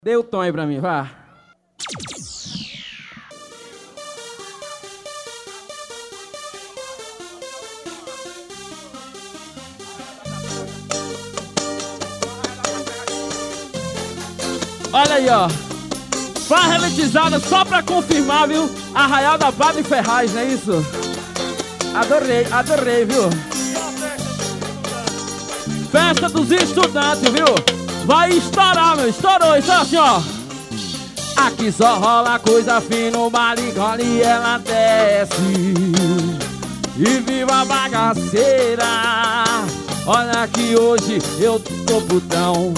Dê o tom aí pra mim, vá. Olha aí, ó. Farra elitizada só pra confirmar, viu? Arraial da Padre Ferraz, não é isso? Adorei, viu? Festa dos estudantes, viu? Vai estourar, meu. Estourou, isso assim, ó. Aqui só rola coisa fina, o baile gole e ela desce. E viva a bagaceira. Olha que hoje eu tô putão.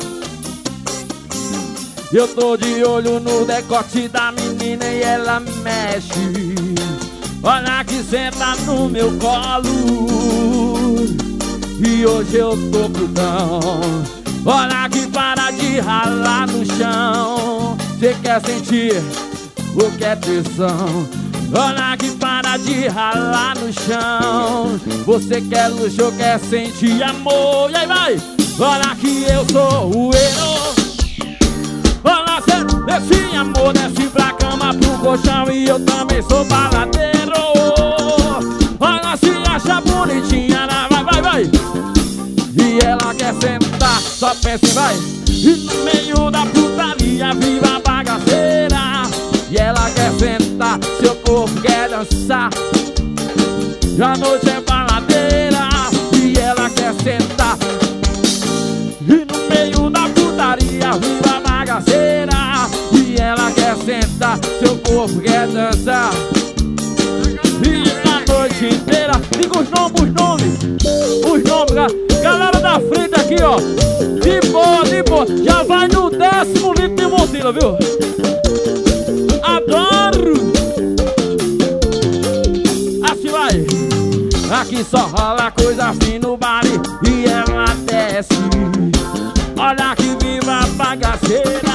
Eu tô de olho no decote da menina e ela mexe. Olha que senta no meu colo. E hoje eu tô putão. Olha que para de ralar no chão. Cê quer sentir o que é tesão. Olha que para de ralar no chão. Você quer luxo, quer sentir amor. E aí vai! Olha que eu sou o herói. Olha, cê desce amor, desce pra cama, pro colchão. E eu também sou baladeiro. Olha, se acha bonitinha, vai. E ela quer sentar, só pensa e vai. E no meio da putaria, viva a bagaceira. E ela quer sentar, seu corpo quer dançar. E a noite é baladeira. E ela quer sentar. E no meio da putaria, viva a bagaceira. E ela quer sentar, seu corpo quer dançar. E a noite inteira, diga os nomes, galera da frente aqui, ó. De boa, já vai no 10º litro de Montila, viu? Adoro! Assim vai. Aqui só rola coisa fina no baile e ela desce. Olha que viva a bagaceira.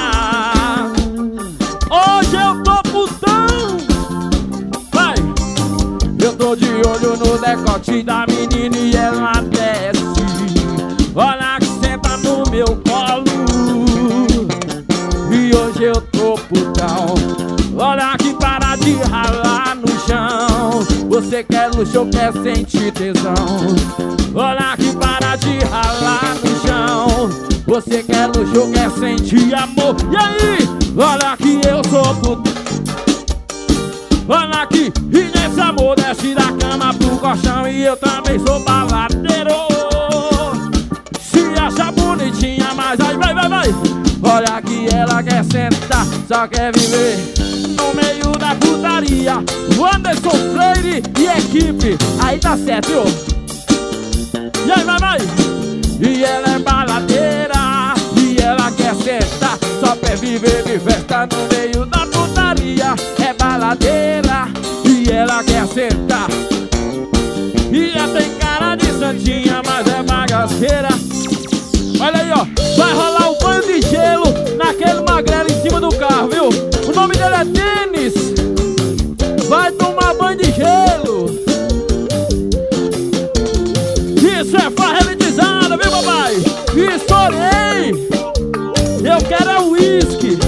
Hoje eu tô putão. Vai! Eu tô de olho no decote da menina e ela desce. Olha que senta no meu colo. E hoje eu tô putão. Olha que para de ralar no chão. Você quer luxo, quer sentir tesão. Olha que para de ralar no chão. Você quer luxo, quer sentir amor. E aí? Olha que eu sou puto. Olha aqui, e nesse amor desce da cama pro colchão. E eu também sou baladeiro. Se acha bonitinha, mas aí vai. Olha que ela quer sentar, só quer viver no meio da putaria. O Anderson Freire e equipe, aí tá certo, viu? E aí vai. E ela é baladeira. E ela quer sentar, só quer viver de festa no meio da putaria. É baladeira. E ela quer sentar. E ela tem cara de santinha, mas é bagaceira. Olha aí, ó. Vai rolar um banho de gelo naquele magrelo em cima do carro, viu? O nome dele é Denis. Vai tomar banho de gelo. Isso é farra elitizada, viu, papai? Estourei. Eu quero é uísque.